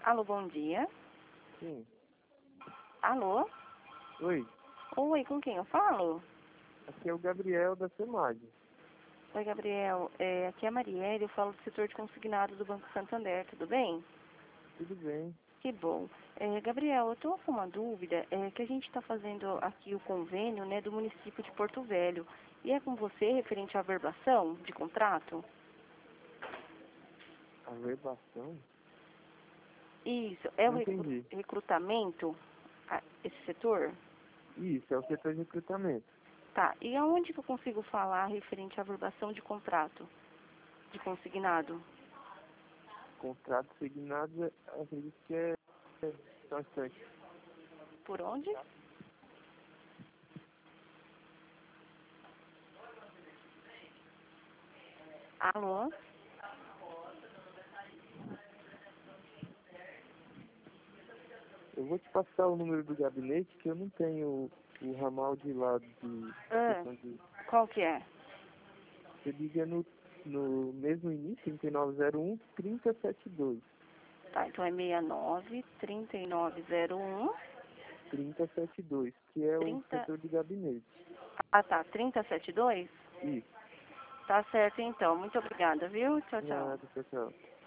Alô, bom dia. Sim. Alô? Oi, Oi, com quem eu falo? aqui é o Gabriel da Semag. Oi, Gabriel. Aqui é a Marielle, eu falo do setor de consignado do Banco Santander, tudo bem? Tudo bem? Que bom. Gabriel, eu estou com uma dúvida, que a gente está fazendo aqui o convênio, né, do município de Porto Velho. E é com você referente à averbação de contrato? Averbação? Isso, é o Não entendi. recrutamento, esse setor? Isso, é o setor de recrutamento. Tá, e aonde que eu consigo falar referente à averbação de contrato, de consignado? Contrato signado, acredito que é bastante. Por onde? Alô? Eu vou te passar o número do gabinete, que eu não tenho o ramal de lá de questão de... Qual que é? Você liga no mesmo início, 3901-3072. Tá, então é 69-3901 3072, que é o 30... setor de gabinete. Ah, tá, 3072? Isso. Tá certo, então. Muito obrigada, viu? Tchau, tchau. Nada, pessoal.